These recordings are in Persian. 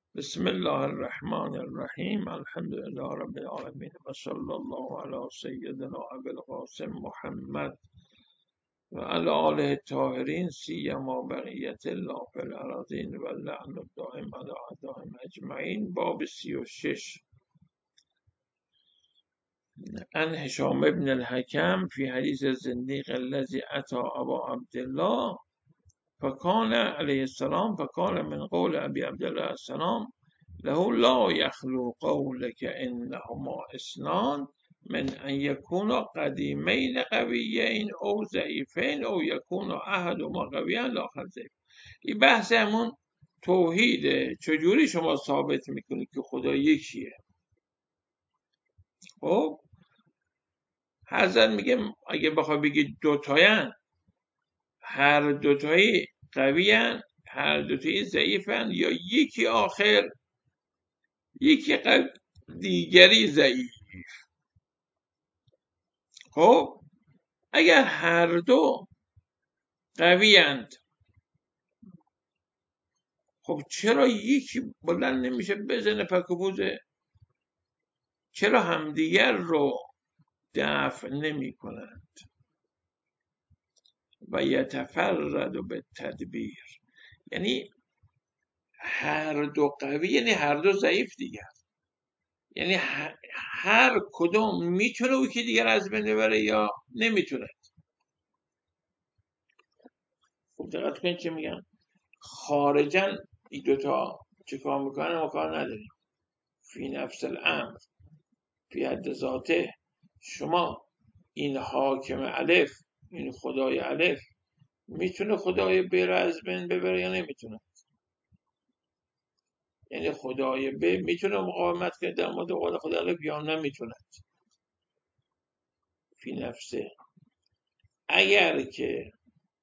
بسم الله الرحمن الرحیم الحمد لله رب العالمین و صلی الله علی سیدنا ابی القاسم محمد و علی آله الطاهرین سیما بقیت الله فی الارضین و اللعن الدائم علی اعدائهم اجمعین. باب 36. عن هشام بن الحكم في حديث الزنديق الذي أتى أبا عبد الله فكان عليه السلام فقال من قول أبي عبد الله السلام له لا يخلو قولك إنهما اثنان من أن يكون قديمين قويين أو ضعیفین أو يكون أحدهما قويا الآخر ضعیف. این بحث همون توحیده. چجوری شما ثابت میکنید که خدا یکیه؟ خب حضرت میگه اگه بخوای بگید دوتاین، هر دوتایی قویان، هر دوتایی ضعیفن، یا یکی آخر یکی دیگری ضعیف. خب اگر هر دو قویند، خب چرا یکی بلند نمیشه بزنه پک و پوزه؟ چرا همدیگر رو دفع نمی کنند؟ و یتفرد به تدبیر، یعنی هر دو قوی یعنی هر دو ضعیف دیگر، یعنی هر کدوم میتونه او که دیگر از بین ببره یا نمیتونه. خب دقت کنید چه میگم. خارجن این دوتا چه کار میکنن و کار نداریم. فی نفس الامر فی حد ذاته، شما این حاکم الف، این خدای الف میتونه خدای ب رو از بین ببره یا نمیتونه؟ یعنی خدای ب میتونه مقاومت کنه در مورد قول خدای الف یا نمیتونه؟ فی نفسه. اگر که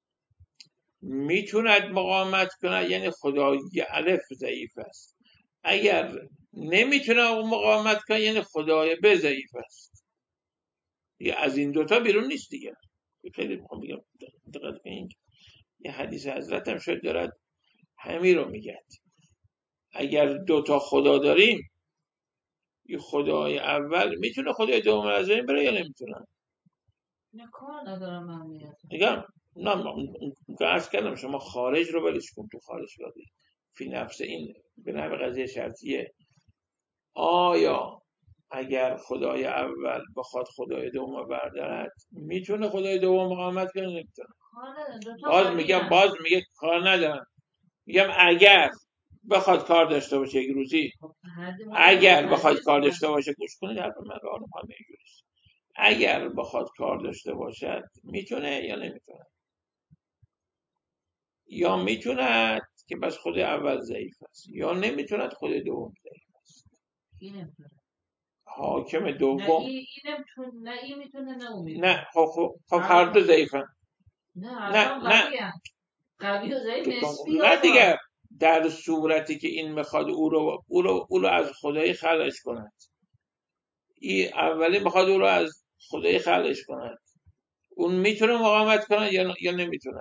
میتوند مقاومت کنه یعنی خدای الف ضعیف است، اگر نمیتونه مقاومت کنه یعنی خدای ب ضعیف است. دیگه از این دوتا بیرون نیست دیگه. خیلی میخوام بگم دقت کنید، یه حدیث حضرت هم شاید دارد همین رو میگه. اگر دوتا خدا داریم، یه خدای اول میتونه خدای دوم از بین بره یا نمیتونه؟ نه کار ندارم من میگم نه، عرض کردم شما خارج رو ولش کن، تو خارج بازی فی نفس این به نحو قضیه شرطیه. آیا اگر خدای اول بخواد خدای دوم بردارد میتونه خدای دوم مقاومت کنه؟ نمیتونه. باز میگه کار ندارم. میگم اگر بخواد کار داشته باشه یک روزی، اگر بخواد کار داشته باشه، گوش کنید حرف من رو همه اینجوریست. اگر بخواد کار داشته باشد میتونه یا نمیتونه؟ یا میتوند که بس خود اول ضعیف است، یا نمیتوند خود دوم ضعیف است. حاکم دوم نه این میتونه نه اون میتونه. نه. خب هر دو ضعیفن. نه قوی و ضعیف نسبی نه دیگه. در صورتی که این میخواد او رو از خدای خلقش کند، این اولی میخواد او رو از خدای خلقش کند، اون میتونه مقاومت کنه یا نمیتونه؟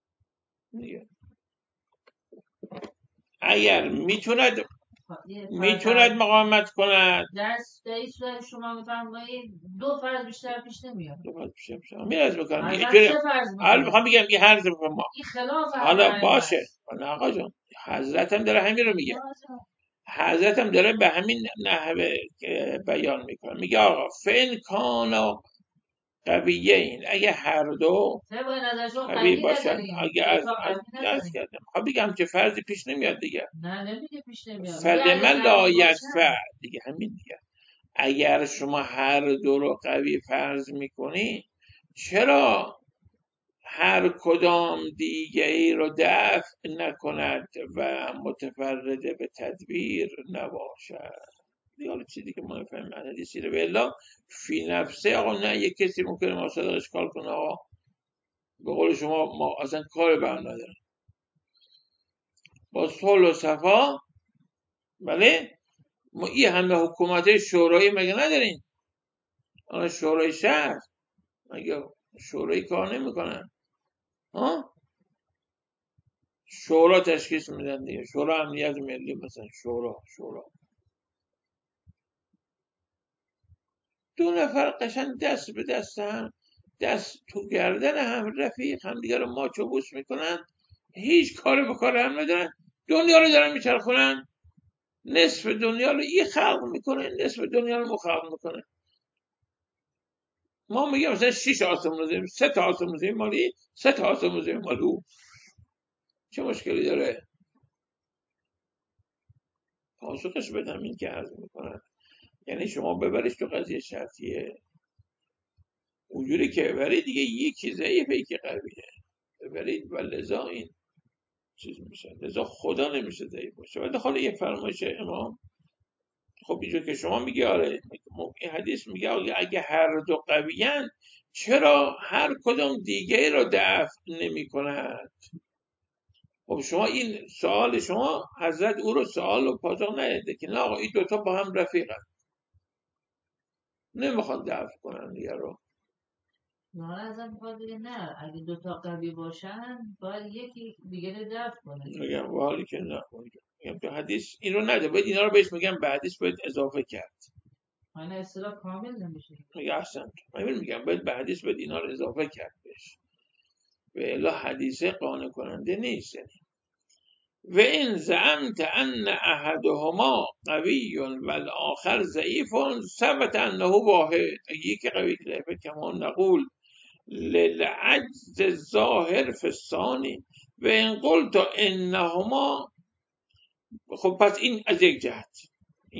اگر میتوند مقاومت کند، در این صورت شما میفرمایید دو فرض بیشتر پیش نمیاد. میرز بکنم سه فرض حالا میکنه. میخوام بگم یه حرف ما این خلاف حالا باشه. نه آقا جان، حضرت هم داره همین رو میگه. حضرت هم داره به همین نحوه بیان میکنه. میگه آقا فین کانا قویه این، اگه هر دو قوی باشن، اگه از کردم خب بگم که فرضی پیش نمیاد دیگه. نه نمیگه پیش نمیاد. فدم لا یدفع دیگه، همین دیگه. اگر شما هر دو رو قوی فرض میکنی، چرا هر کدام دیگری رو دفع نکند و متفرد به تدبیر نباشد؟ دیگه چیزی که ما نفهمیم حدیثی رو بلا فی نفسه. آقا نه، یک کسی ممکنه ما صدق اشکال کنه، آقا به قول شما ما اصلا کار بر ندارم با صلح و صفا. بله، ما این همه حکومت شورایی مگه نداریم؟ آن شورای شهر مگه شورایی کار نمیکنن؟ ها شورا تشخیص میدن دیگه، شورا امنیت ملی مثلا، شورا دو نفر قشنگ دست به دست هم، دست تو گردن هم، رفیق هم دیگه رو ماچ و بوس میکنن، هیچ کاری به کار هم ندارن، دنیا رو دارن میچرخونن، نصف دنیا رو این خلق میکنه، نصف دنیا رو مخلق میکنه. ما میگیم مثلا 6 آسمون زمین، 3 تا آسمون زمین مالی، 3 تا آسمون زمین مال او. چه مشکلی داره؟ پاسخش بدم این که عرض میکنن، یعنی شما ببریش تو قضیه شرطیه، اونجوری که ببرید دیگه یکی ضعیفه یکی قویه، ببرید و لذا این چیز میشه، لذا خدا نمیشه ضعیف باشه. ولی حالا یه فرمایش امام، خب اینجور که شما میگی آره، این حدیث میگه اگه هر دو قویان چرا هر کدوم دیگه رو دفع نمی کند؟ خب شما این سوال شما حضرت او رو سوال و پاسخ نداده که نه آقا این دوتا با هم رفیقن، نمیخواد دفع کنن دیگه رو. نه ازم میخواد بگه نه اگه دوتا قوی باشن باید یکی دیگه رو دفع کنه. میگم و حالی که نه، میگم تو حدیث این رو نده، باید اینا رو بهش میگم به حدیث باید اضافه کرد. این اصطلاح کامل نمیشه. میگه احسن، میگم باید به حدیث باید اینا رو اضافه کرد بهش، و الا حدیثه قانع کننده نیست. و این زعمت ان احدهما قوی و الاخر ضعیف ثبت انه واحد، یکی قوی ضعیفه کما نقول للعجز الظاهر فی الثانی و این قلت انهما. خب پس این از یک جهت، این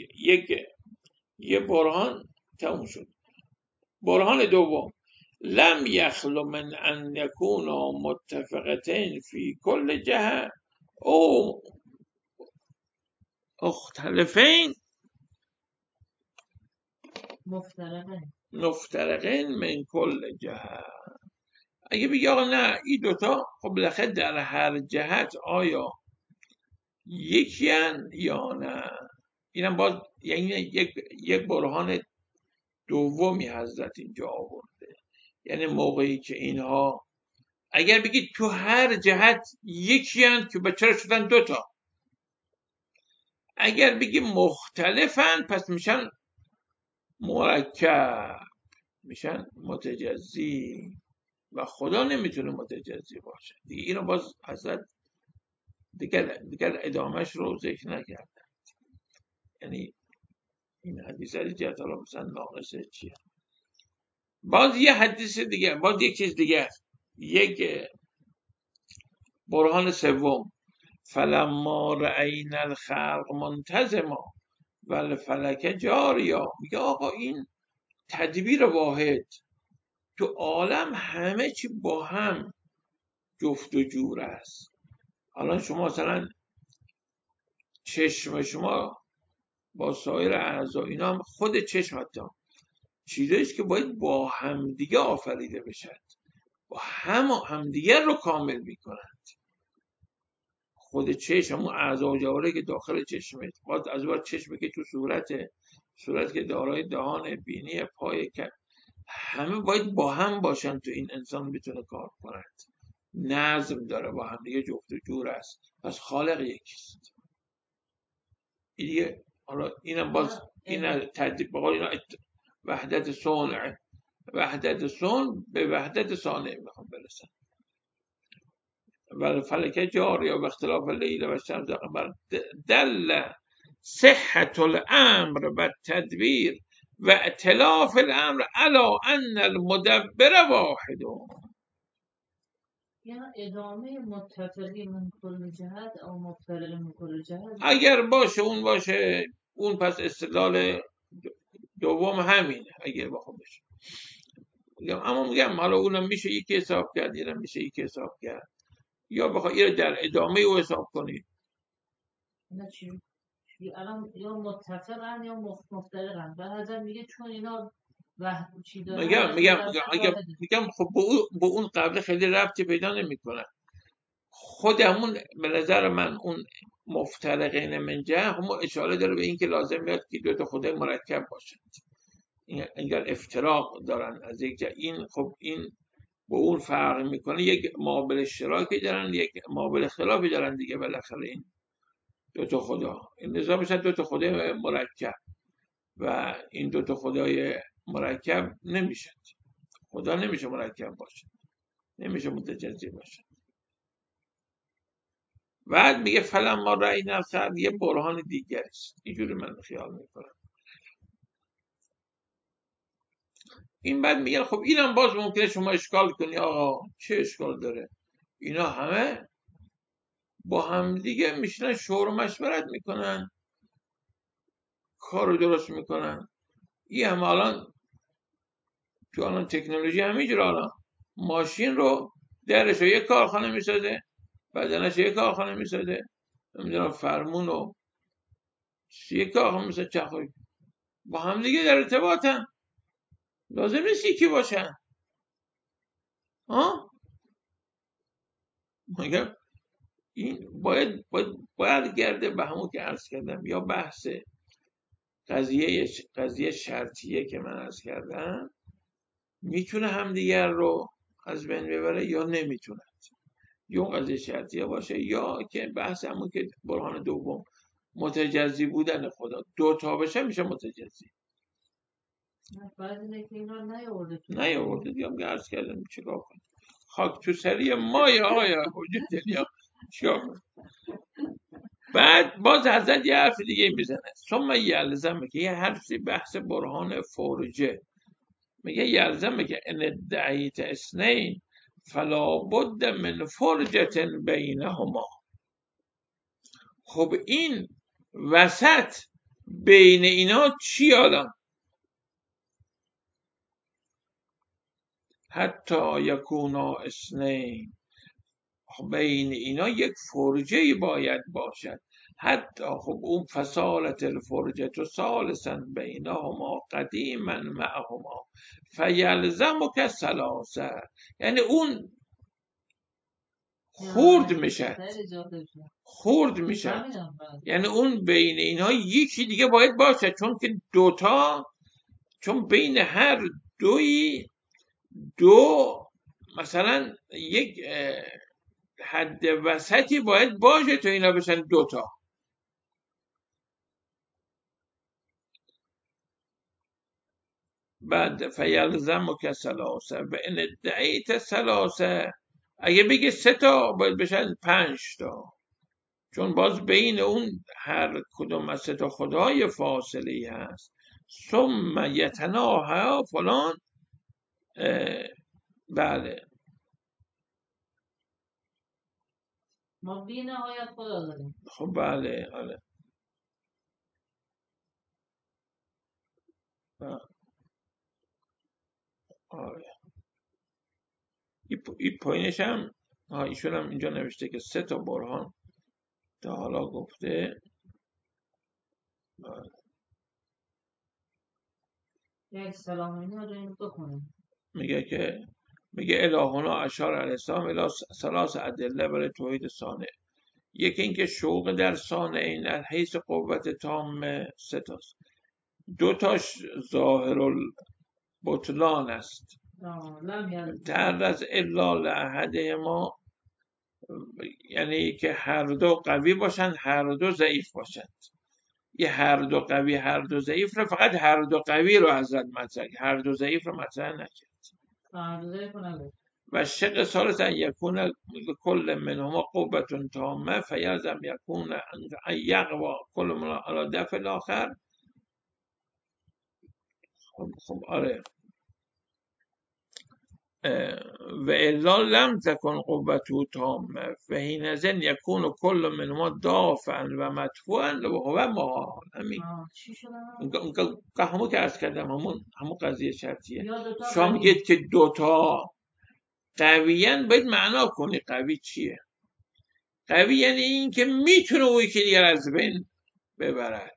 یک برهان تموم شد. برهان دوم، لم یخلو من ان یکونا متفقتین فی کل جهه او مختلفین مفترقین من کل جهه. اگه بگی آقا نه این دوتا خب بالاخره در هر جهت آیا یکیان یا نه، اینم باز یعنی یک برهان دومی حضرت اینجا آورده. یعنی موقعی که اینها اگر بگید تو هر جهت یکیان که چرا شدن دوتا، اگر بگی مختلفن پس میشن مرکب، میشن متجزی و خدا نمیتونه متجزی باشه دیگه. اینو باز حضرت دیگر ادامهش رو ذکر نکردن. یعنی این حدیث از جهت حالا مثلا ناقصه چیه. باز یه حدیث دیگه، باز یک چیز دیگه، یک برهان سوم، فلما رأینا الخلق منتظما والفلک جاریا، میگه آقا این تدبیر واحد تو عالم همه چی با هم جفت و جور است. الان شما مثلا چشم شما با سایر اعضا اینا هم، خود چشم حتی چیزاییست که باید با همدیگه آفریده بشد، با همدیگه رو کامل میکنند. خود چشم همون اعضا و جواره که داخل چشمه، باید از بار چشمه که تو صورت که دارای دهان، بینی، پای، همه باید با هم باشن تو این انسان بتونه کار کند، نظم داره، با هم دیگه جفت و جور است. پس خالق یکیست. این دیگه حالا اینم باز این تدبیر بقول اینا وحدت صنع، وحدت صنع به وحدت صانع میخوام برسن. و فلکه جاری و اختلاف لیل و شمس و قمر دل صحت الامر و تدبیر و ائتلاف الامر علی ان المدبر واحد. یا ادامه متفقی من کل جهت او مفترق من کل جهت، اگر باشه اون باشه، اون پس استدلال دوم همینه اگر بخوام بشه. اما میگم حالا اونم میشه یکی حساب کرد، اینم میشه یکی حساب کرد، یا بخوای اینو در ادامه او حساب کنید. نه چی الان یا متفقن یا مفترقن، به نظر میگه چون اینا چی دارن میگم خب با اون قبل خیلی ربطی پیدا نمیکنن. خودمون به نظر من اون مفترقین من جهه ما اشاره داره به این که لازم میاد که دو تا خدای مرکب باشند، انگار افتراق دارن از یک جهه. این خب این با اون فرق میکنه، یک مابل اشتراکی دارن، یک مابل خلافی دارن دیگه. بالاخره این دو تا خدا، این نظام میشن دو تا خدای مرکب و این دو تا خدای مرکب نمیشن. خدا نمیشه مرکب باشه، نمیشه متجزی باشه. بعد میگه فلما رأینا الخبر، یه برهان دیگری است. اینجوری من خیال میکنم. این بعد میگه خب اینم باز ممکنه شما اشکال کنی، آقا چه اشکال داره؟ اینا همه با هم دیگه میشنن شور و مشورت میکنن، کارو درست میکنن. این هم الان تو الان تکنولوژی همینجوره، الان ماشین رو درش رو یک کارخانه میسازه، بدنش یک کارخانه میسازه، نمیدونم فرمون و یک کارخانه میسازه، چخوی با هم دیگه در ارتباطن، لازم نیست یکی باشن. ها مگر این باید گرده به همون که عرض کردم، یا بحث قضیه شرطیه که من عرض کردم میتونه همدیگر رو از بین ببره یا نمیتونه، یا قضیه شرطیه باشه، یا که بحث همون که برهان دوم متجزی بودن خدا، دو تا بشه میشه متجزی. بعد که اینا نیاورده دیگه، هم عرض کردم چیکار کنیم، خاک تو سری ما یا آقای حجت الیا، چیکار کنیم. بعد باز حضرت یه حرف دیگه میزنه، ثم یلزمه، که یه حرفی بحث برهان فرجه، میگه یلزمه که ان ادعیت اثنین فلا بد من فرجة بینهما. خب این وسط بین اینا چی الان؟ حتی یکونا اثنین، بین اینا یک فرجه باید باشد. حتی خب اون فصالت الفرجه تو ثالثا بینهما قدیما معهما فیلزمک ثلاثه، یعنی اون خورد میشه، یعنی اون بین اینها یکی دیگه باید باشه، چون که دوتا، چون بین هر دوی دو مثلا یک حد وسطی باید باشه تا اینا بشن دوتا. بعد فیلزمک ثلاثه و ان ادعیت ثلاثه، اگه بگه 3 تا باید بشن 5 تا، چون باز بین اون هر کدوم از 3 تا خدای فاصله هست. ثم یتناها فلان، بله ما بی نهایت خدا داریم. خب بله آره. این پایینش هم ایشون هم اینجا نوشته که 3 تا برهان تا حالا گفته. یک سلام اینو داریم بخونیم. میگه الهنا اشار علیه السلام الی ثلاث ادله برای توحید صانع. یکی اینکه شوق در صانعین از حیث قوت تام 3 تاست. 2 تاش ظاهر البطلان است، تر از الا لأحد ما، یعنی که هر دو قوی باشند هر دو ضعیف باشند. یه هر دو قوی هر دو ضعیف رو، فقط هر دو قوی رو حضرت مطرح، هر دو ضعیف رو مطرح نکرد. و شق ثالث ان یکون کل منهما قوة تامه فیلزم یکون ان یقوی کل منهما علی دفع الاخر. خب آره، و الا لم تکن قوته تامه فحینئذ یکون کل منهما دافعا و مدفوعا و هو محال. همین همون که عرض کردم، همون قضیه شرطیه. شما میگید که 2 تا قویان، باید معنا کنی قوی چیه. قوی یعنی این که میتونه او یکی دیگر از بین ببرد،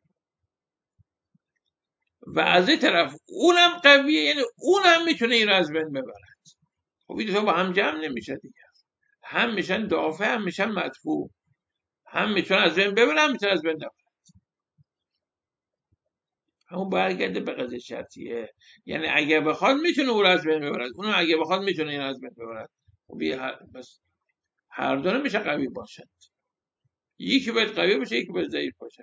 و از این طرف اونم قویه، یعنی اونم میتونه این رو از بین ببرد. خب این دو با هم جمع نمیشه دیگه، هم میشن دافع هم میشن مدفوع، هم میتونه از بین ببرن هم میتونه از بین نبرن. همون برگرده به قضیه شرطیه. یعنی اگه بخواد میتونه او را از بین ببرد، اونم اگه بخواد میتونه این از بین ببرد. بس هر دو نمیشه قوی باشد، یکی باید قوی باشه یکی باید ضعیف باشه.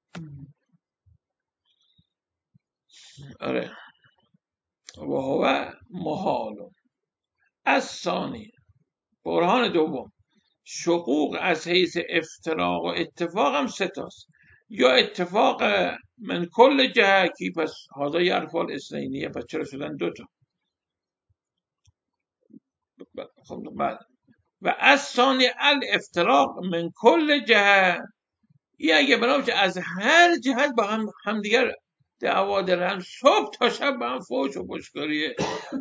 آره. و هو محال. از ثانی، برهان دوم، شقوق از حیث افتراق و اتفاق هم سه تاست. یا اتفاق من کل جهتی، پس هذا یرفع الاثنینیه، پس چرا شدن دوتا؟ خب بعد و از ثانی الافتراق من کل جهت، این اگه بنابراین از هر جهت با همدیگر دعوا دارن، صبح تا شب با هم فوش و پشکاریه.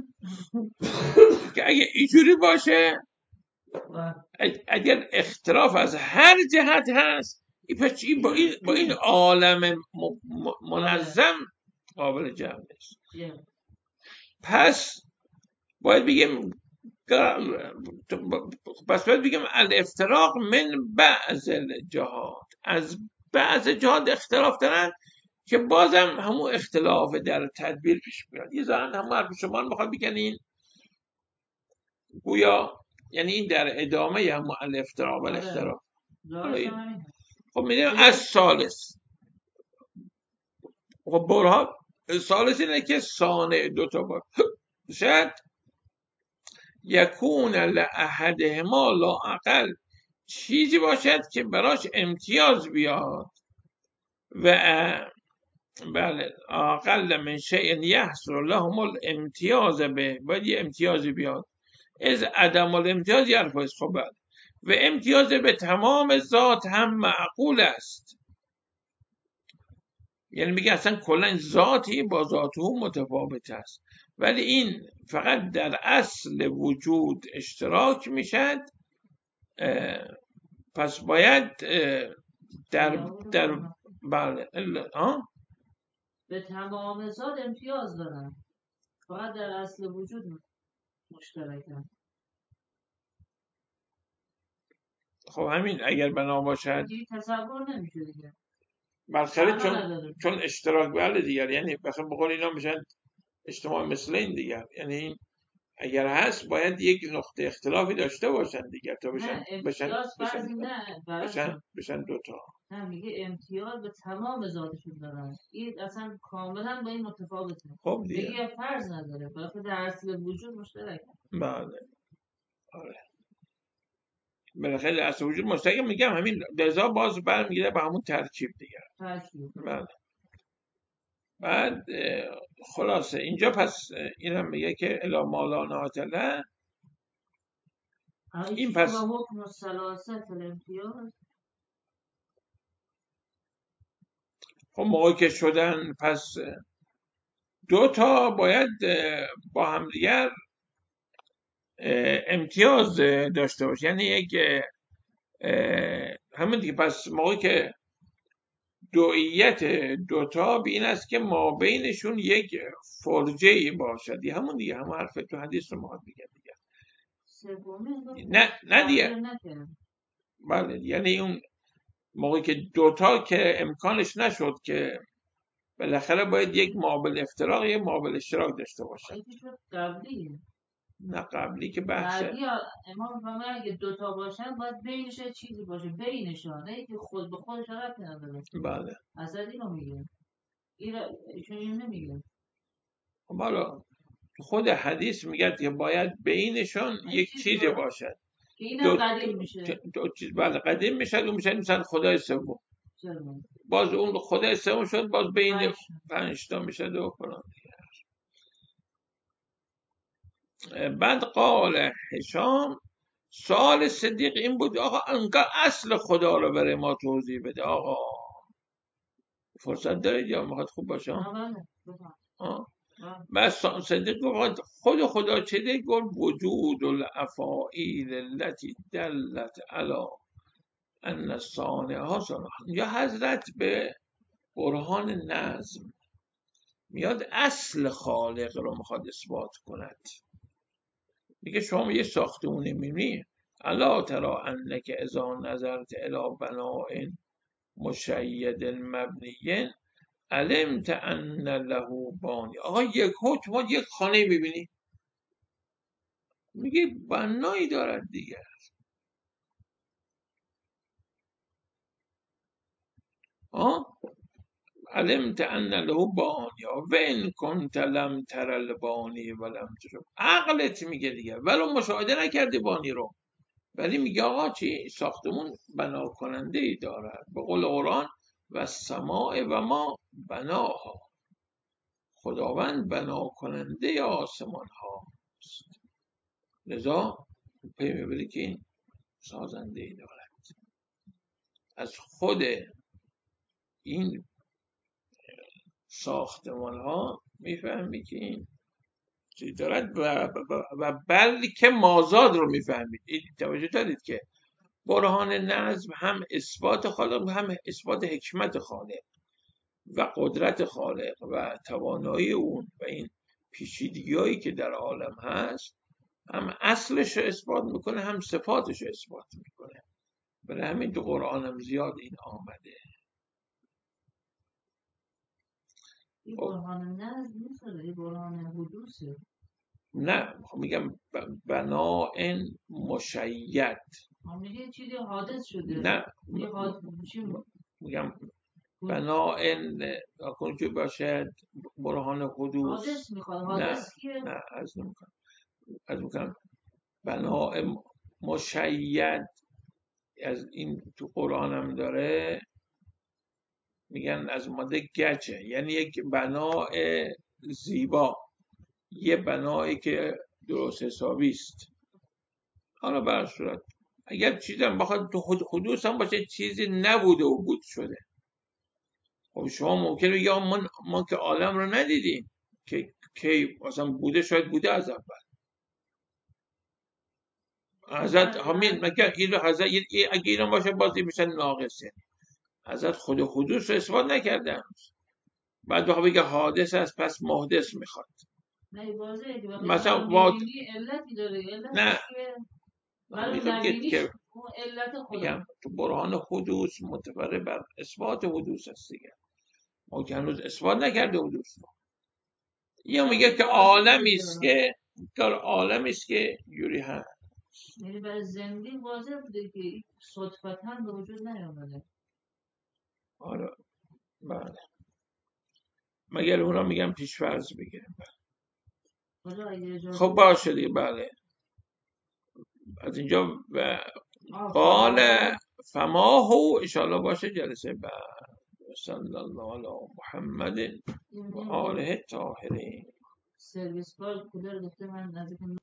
که اگه اینجوری باشه، اگر اختلاف از هر جهت هست، این با این عالم منظم قابل جمع نیست. پس باید بگیم الافتراق من بعض الجهات، از بعض جهات اختلاف دارن که بازم همون اختلاف در تدبیر پیش میاد. یه ظاهرا همون حرف شما میخواد بگن، گویا یعنی این در ادامه همون الافتراق و الاختلاف. خب میدونیم از ثالث، خب برهان ثالث اینه که صانع دوتا باشد، یکون لأحدهما لا اقل، چیزی باشد که براش امتیاز بیاد، و بله اقل من شیء یحصل لهم الامتیاز به، باید یه امتیازی بیاد، از عدم الامتیاز یرفع. خب و امتیاز به تمام ذات هم معقول است. یعنی میگه اصلا کلا ذاتی با ذات او متفاوت است، ولی این فقط در اصل وجود اشتراک میشد. پس باید در بله به تمام ذات امتیاز دارن، فقط در اصل وجود مشترکن. خب همین اگر بنا باشد تصور نمیشه دیگه. بالاخره چون اشتراک بله دیگر، یعنی مثلا بقول اینا میشن اجتماع مثل این دیگر، یعنی این اگر هست باید یک نقطه اختلافی داشته باشن دیگر تا بشن دوتا. نه میگه امتیاز به تمام ذاتشون دارن، این اصلا کاملا با این متفاوته. خب دیگه میگه فرض نداره، بالاخره در اصل وجود مشترکه. بله آره، بالاخره در اصل وجود مشترکه. میگم همین لذا باز برمیگرده به همون ترکیب دیگر. بله. بعد خلاصه اینجا پس اینم میگه که الا مالا ناطله، این پس حکم ثلاثه الامتیاز. خب موقعی که شدن پس دوتا باید با همدیگر امتیاز داشته باشه، یعنی یک همین دیگه. پس موقعی که دوئیت دوتا به این است که ما بینشون یک فرجه‌ای باشد، همون دیگه همون حرف تو حدیث رو ما دیگه نه دیگه. بله یعنی اون موقعی که دوتا که امکانش نشد که بالاخره باید یک معامل افتراق یک معامل اشتراک داشته باشه. نه قبلی که بحثه بعدی امام فرمود اگه دوتا باشن باید بینش چیزی باشه، بینشان، نه که خود به خودش ربطی نداره. بله اصلا اینو میگه، ایشون اینو نمیگه. حالا خود حدیث میگه که باید بینشان یک چیزی باشد که اینم قدیم میشه. دو چیز بله قدیم میشه، اون میشه مثلا خدای سوم، باز اون خدای سوم شد، باز بین 5 تا میشه دو فلان. بعد قال هشام، سوال صدیق این بود آقا انقدر اصل خدا رو برای ما توضیح بده آقا، فرصت دارید یا میخواد خوب باشه؟ بس صدیق گفت خود خدا چه دیگه؟ گفت وجود الافاعیل التي دلت علی ان صانعها صانع. یا حضرت به برهان نظم میاد اصل خالق رو میخواد اثبات کند. میگه شما یه ساختمونی میبینی، الا تری انک اذا نظرت الی بناء مشید مبنی علمت ان له بانی. آقا یک ما یک خانه میبینی میگه بنایی دارد دیگه. علمت ان له بانی و ان کنت لم تر البانی ولم تشوف. عقلت میگه دیگه ولو مشاهده نکردی بانی رو، ولی میگه آقا چی ساختمون بنا کننده ای دارد. به قول قرآن و سماع و ما بناها، خداوند بنا کننده آسمان هاست. لذا پی میبری که این سازنده ای دارد. از خود این ساختمان ها میفهمی که این چیز دارد و بلکه مازاد رو میفهمید. توجه دارید که برهان نظم هم اثبات خالق هم اثبات حکمت خالق و قدرت خالق و توانایی اون و این پیچیدگی‌هایی که در عالم هست، هم اصلش رو اثبات میکنه هم صفاتش رو اثبات میکنه. برای همین تو قرآن هم زیاد این آمده. این برهان نظم نیست، این برهان حدوثه. نه میگم بناء مشید. میگه چیزی حادث شده. نه میگم بناء که باشد برهان حدوث. حادث میخواد. حادث کیه؟ نه از میکنم بناء مشید از این تو قرآن هم داره، میگن از ماده گچه، یعنی یک بناء زیبا، یه بنایی که درست حسابی است. حالا بر صورت اگر چیزم بخواد تو حدوث هم باشه چیزی نبوده و بود شده. خب شما ممکنه یا ما که عالم رو ندیدیم که مثلا بوده، شاید بوده از اول. حضرت همین مگه این حضرت اگه اینو باشه بازی میشن ناقصه. حضرت خود حدوث رو اثبات نکردن. بعد بخواه بگه حادث است پس محدث میخواد. نه واضحه که مثلا علتی داره. نه برای که اون علت خدا تو برهان حدوث متفرع بر اثبات حدوث است دیگه. ما که هنوز اثبات نکرده حدوث رو. یا میگه که عالمی است که یوری هست. یعنی برای زندگی واضح بوده که صدفتاً به وجود نیامده. آره بله. مگر اونا میگم پیش فرض بگیریم. خب باشه دیگه. بله از اینجا قال فما هو انشاءالله باشه جلسه بعد. صلی الله علی محمد و آله الطاهرین. سرویس کار کولر گفته من نزدیک